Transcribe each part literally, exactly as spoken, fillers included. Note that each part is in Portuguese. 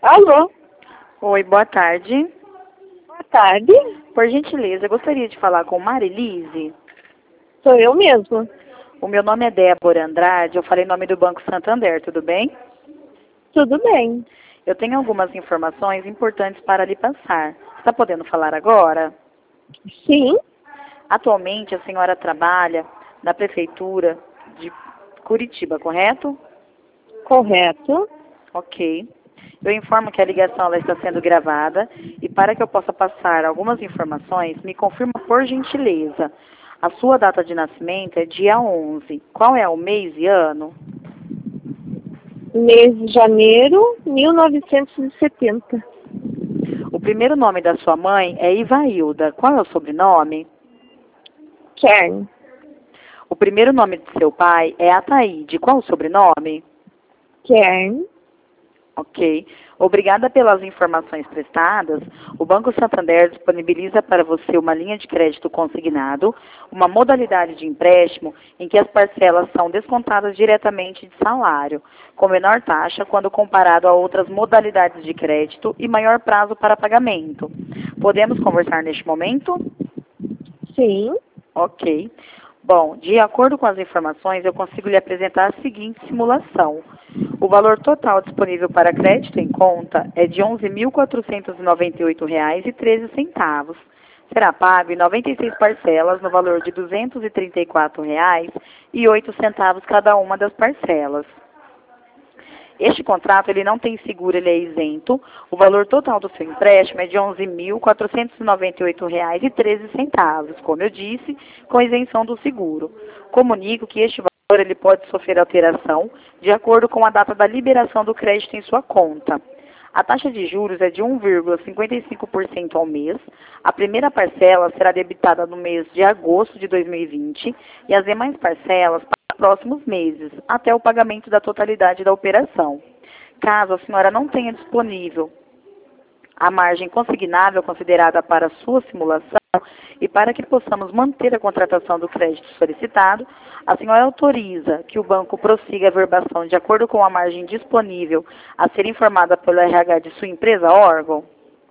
Alô, Oi, boa tarde. boa tarde. Por gentileza, eu gostaria de falar com Marilise. Sou eu mesma. O meu nome é Débora Andrade, eu falei em nome do Banco Santander, tudo bem? Tudo bem? Eu tenho algumas informações importantes para lhe passar. Está podendo falar agora? Sim, Atualmente a senhora trabalha na Prefeitura de Curitiba, correto? correto. Ok. Eu informo que a ligação ela está sendo gravada e para que eu possa passar algumas informações, me confirma por gentileza. A sua data de nascimento é dia onze. Qual é o mês e ano? Mês de janeiro, mil novecentos e setenta. O primeiro nome da sua mãe é Ivailda. Qual é o sobrenome? Kern. O primeiro nome de seu pai é Ataíde. Qual o sobrenome? Kern. Ok. Obrigada pelas informações prestadas. O Banco Santander disponibiliza para você uma linha de crédito consignado, uma modalidade de empréstimo em que as parcelas são descontadas diretamente de salário, com menor taxa quando comparado a outras modalidades de crédito e maior prazo para pagamento. Podemos conversar neste momento? Sim. Ok. Bom, de acordo com as informações, eu consigo lhe apresentar a seguinte simulação. O valor total disponível para crédito em conta é de onze mil quatrocentos e noventa e oito reais e treze centavos. Será pago em noventa e seis parcelas no valor de duzentos e trinta e quatro reais e oito centavos cada uma das parcelas. Este contrato ele não tem seguro, ele é isento. O valor total do seu empréstimo é de onze mil quatrocentos e noventa e oito reais e treze centavos, como eu disse, com isenção do seguro. Comunico que este valor ele pode sofrer alteração de acordo com a data da liberação do crédito em sua conta. A taxa de juros é de um vírgula cinquenta e cinco por cento ao mês. A primeira parcela será debitada no mês de agosto de dois mil e vinte e as demais parcelas próximos meses, até o pagamento da totalidade da operação. Caso a senhora não tenha disponível a margem consignável considerada para a sua simulação e para que possamos manter a contratação do crédito solicitado, a senhora autoriza que o banco prossiga a verbação de acordo com a margem disponível a ser informada pelo R H de sua empresa órgão?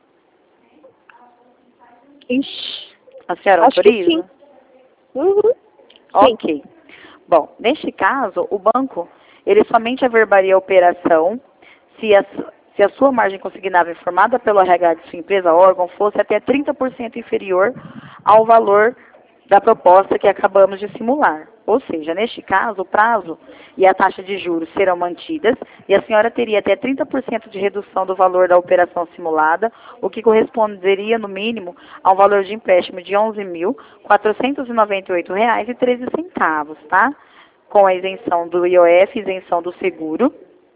Ixi, A senhora acho que autoriza? sim. Uhum. Sim. Ok. Bom, neste caso, o banco, ele somente averbaria a operação se a, se a sua margem consignável informada pelo R H de sua empresa órgão fosse até trinta por cento inferior ao valor da proposta que acabamos de simular. Ou seja, neste caso, o prazo e a taxa de juros serão mantidas e a senhora teria até trinta por cento de redução do valor da operação simulada, o que corresponderia, no mínimo, a um valor de empréstimo de onze mil quatrocentos e noventa e oito reais e treze centavos, tá? Com a isenção do I O F, isenção do seguro.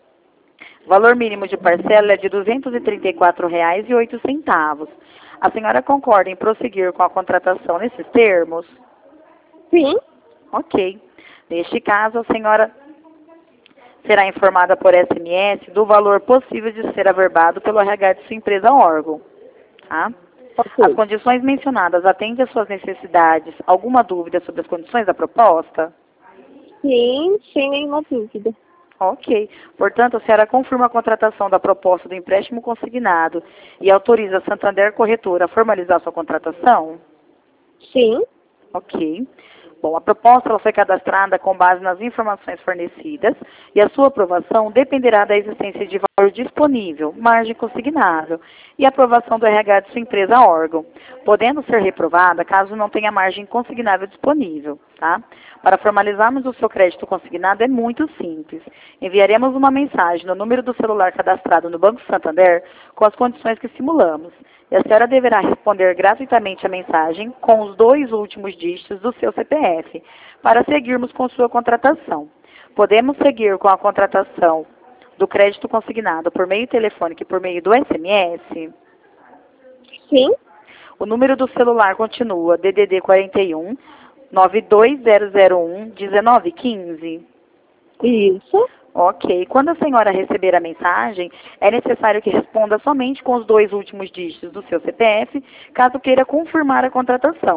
O valor mínimo de parcela é de duzentos e trinta e quatro reais e oito centavos. A senhora concorda em prosseguir com a contratação nesses termos? Sim. Ok. Neste caso, a senhora será informada por S M S do valor possível de ser averbado pelo R H de sua empresa órgão. Tá? Ok. As condições mencionadas atendem às suas necessidades. Alguma dúvida sobre as condições da proposta? Sim, sem nenhuma dúvida. Ok. Portanto, a senhora confirma a contratação da proposta do empréstimo consignado e autoriza a Santander Corretora a formalizar sua contratação? Sim. Ok. Bom, a proposta ela foi cadastrada com base nas informações fornecidas e a sua aprovação dependerá da existência de valor disponível, margem consignável e aprovação do R H de sua empresa órgão, podendo ser reprovada caso não tenha margem consignável disponível, tá? Para formalizarmos o seu crédito consignado é muito simples. Enviaremos uma mensagem no número do celular cadastrado no Banco Santander com as condições que simulamos. E a senhora deverá responder gratuitamente a mensagem com os dois últimos dígitos do seu C P F, para seguirmos com sua contratação. Podemos seguir com a contratação do crédito consignado por meio telefônico e por meio do S M S? Sim. O número do celular continua D D D quarenta e um, nove dois zero zero um, um nove um cinco. Isso. Ok. Quando a senhora receber a mensagem, é necessário que responda somente com os dois últimos dígitos do seu C P F, caso queira confirmar a contratação.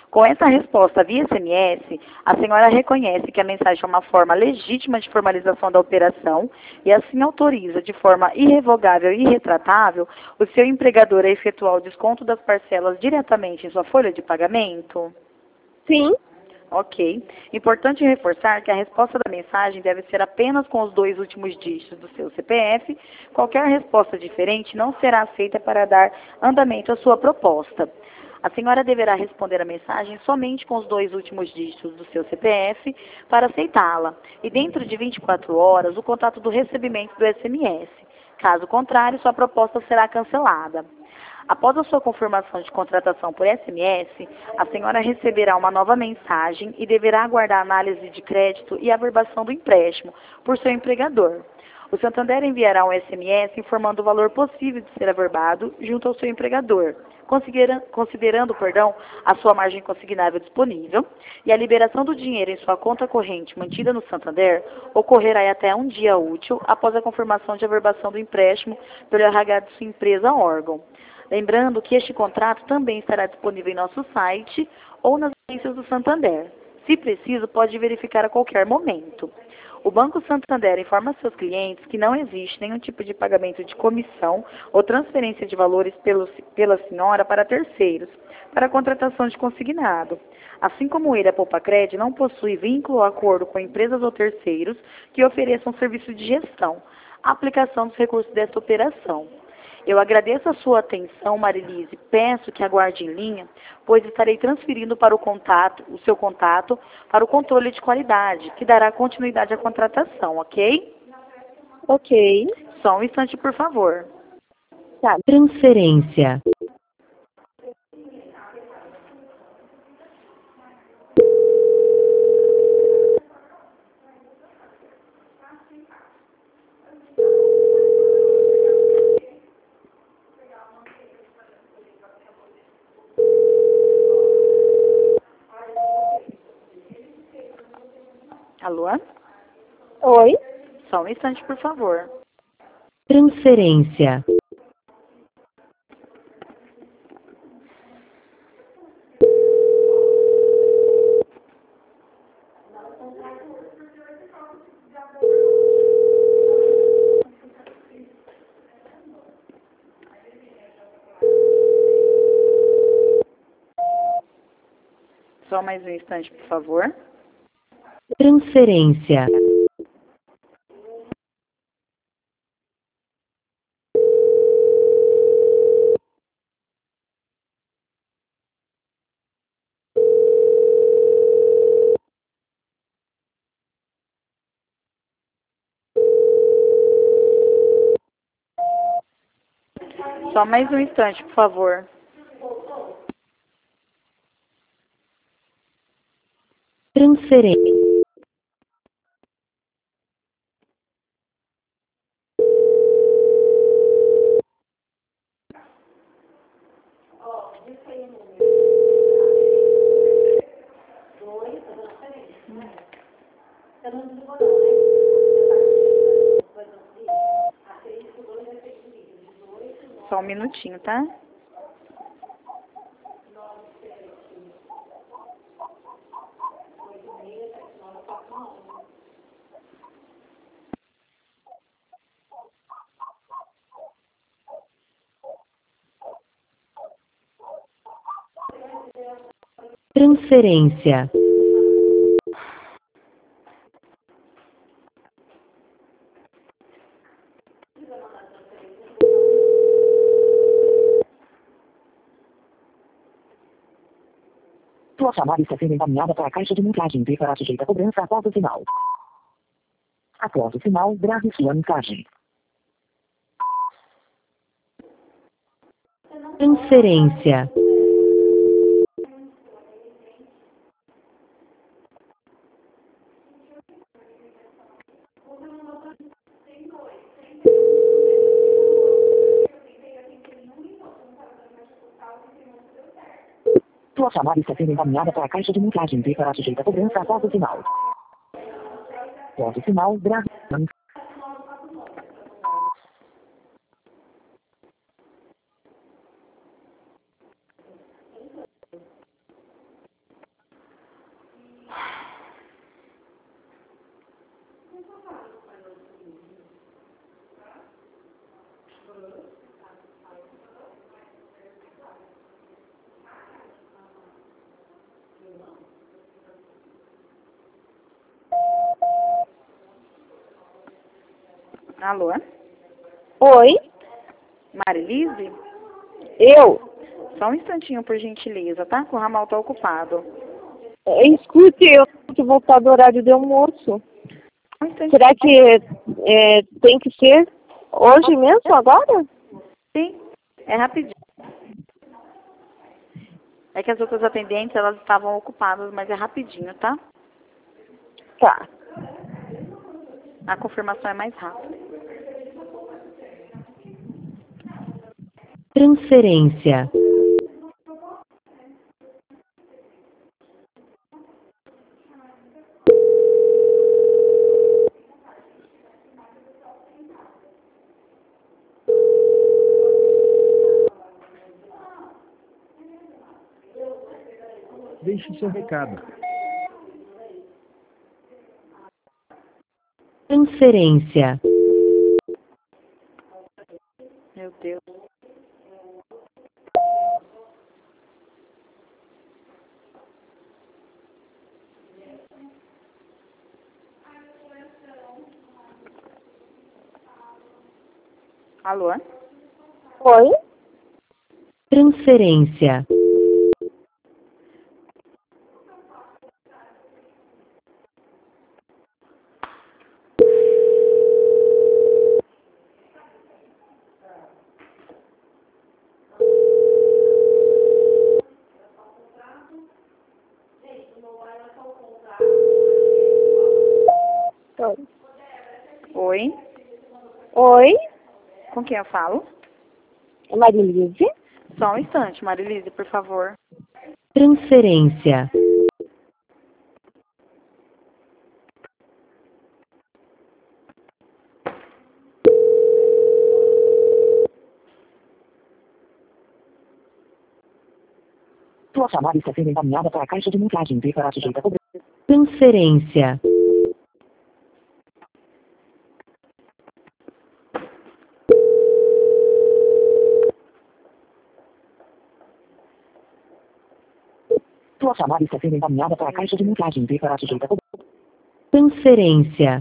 Com essa resposta via S M S, a senhora reconhece que a mensagem é uma forma legítima de formalização da operação e assim autoriza de forma irrevogável e irretratável o seu empregador a efetuar o desconto das parcelas diretamente em sua folha de pagamento? Sim. Ok. Importante reforçar que a resposta da mensagem deve ser apenas com os dois últimos dígitos do seu C P F. Qualquer resposta diferente não será aceita para dar andamento à sua proposta. A senhora deverá responder a mensagem somente com os dois últimos dígitos do seu C P F para aceitá-la. E dentro de vinte e quatro horas, o contato do recebimento do S M S. Caso contrário, sua proposta será cancelada. Após a sua confirmação de contratação por S M S, a senhora receberá uma nova mensagem e deverá aguardar a análise de crédito e averbação do empréstimo por seu empregador. O Santander enviará um S M S informando o valor possível de ser averbado junto ao seu empregador, considerando, considerando perdão, a sua margem consignável disponível, e a liberação do dinheiro em sua conta corrente mantida no Santander ocorrerá até um dia útil após a confirmação de averbação do empréstimo pelo R H de sua empresa órgão. Lembrando que este contrato também estará disponível em nosso site ou nas agências do Santander. Se preciso, pode verificar a qualquer momento. O Banco Santander informa seus clientes que não existe nenhum tipo de pagamento de comissão ou transferência de valores pelo, pela senhora para terceiros, para a contratação de consignado. Assim como ele, a Poupacred não possui vínculo ou acordo com empresas ou terceiros que ofereçam serviço de gestão, a aplicação dos recursos desta operação. Eu agradeço a sua atenção, Marilise. Peço que aguarde em linha, pois estarei transferindo para o contato, o seu contato para o controle de qualidade, que dará continuidade à contratação, ok? Ok. Só um instante, por favor. Tá. Transferência. Alô? Oi. Só um instante, por favor. Transferência. Só mais um instante, por favor. Transferência. Só mais um instante, por favor. Transferência. Só um minutinho, tá? Transferência. Sua chamada está sendo encaminhada para a caixa de mensagem e será sujeita a cobrança após o sinal. Após o sinal, grave sua mensagem. Transferência. Sua chamada está sendo encaminhada para a caixa de mensagem e será sujeita a cobrança após o sinal. Após o sinal, grave sua mensagem. Alô? Oi? Marilise? Eu? Só um instantinho, por gentileza, tá? Que o ramal tá ocupado. É, escute, eu tenho que voltar do horário de almoço. Um instantinho. Será que é, tem que ser hoje mesmo, agora? Sim, é rapidinho. É que as outras atendentes, elas estavam ocupadas, mas é rapidinho, tá? Tá. A confirmação é mais rápida. Transferência. Deixe seu recado. Transferência. Meu Deus. Alô? Oi? Transferência. Oi? Oi? Oi? Com quem eu falo? É Marilise? Só um instante, Marilise, por favor. Transferência. Sua chamada está sendo encaminhada para a caixa de mensagem e será sujeita a cobrança. Transferência. Sua chamada está sendo encaminhada para a caixa de mensagem e será sujeita a cobrança. Transferência.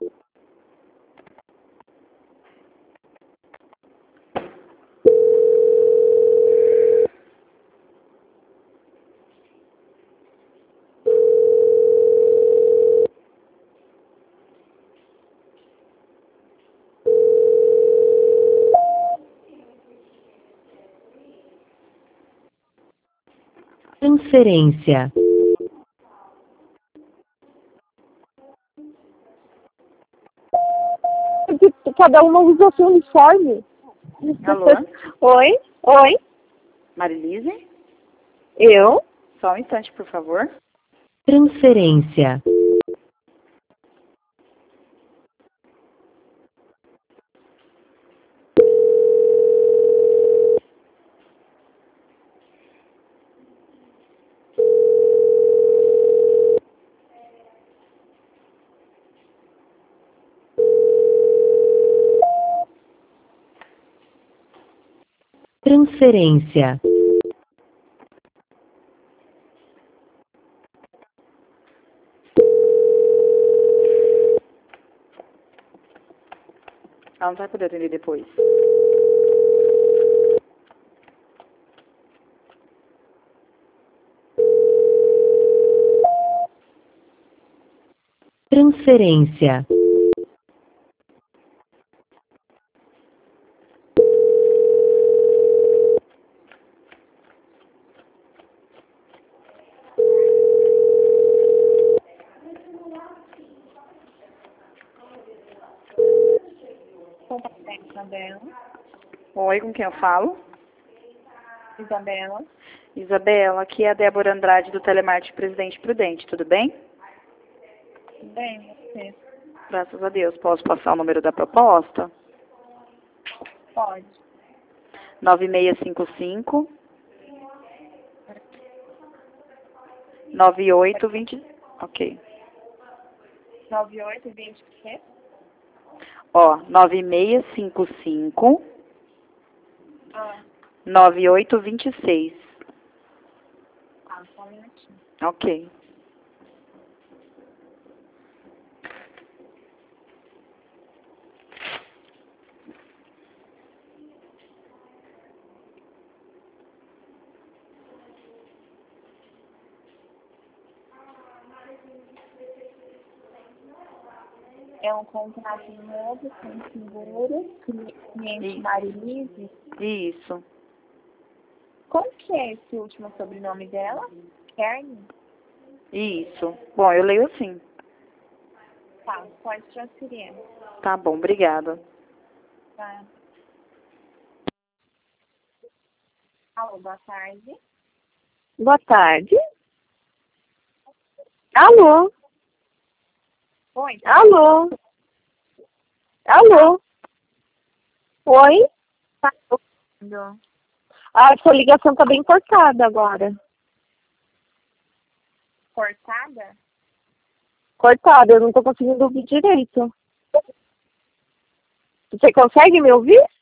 Transferência. Cada uma usa seu uniforme. Alô? Oi? Oi? Marilise? Eu? Só um instante, por favor. Transferência. Transferência. Ela não vai poder atender depois. Transferência. Isabela. Oi, com quem eu falo? Isabela. Isabela, aqui é a Débora Andrade do Telemarketing Presidente Prudente, tudo bem? Bem, você Graças a Deus. Posso passar o número da proposta? pode. nove seis cinco cinco, nove oito dois zero. Ok. nove oito vinte o quê? Ó, nove seis cinco cinco, Ah, nove oito dois seis. tá, só um minutinho. Ok. É um contrato novo, com seguro, cli- cliente Isso. Marilise. Isso. Como que é esse último sobrenome dela? Kern? Isso. Bom, eu leio assim. Tá, pode transferir. Tá bom, obrigada. Tá. Alô, boa tarde. Boa tarde. Alô? Oi, Alô? Alô? Oi? tá ouvindo? A sua ligação tá bem cortada agora. Cortada? Cortada, eu não tô conseguindo ouvir direito. Você consegue me ouvir?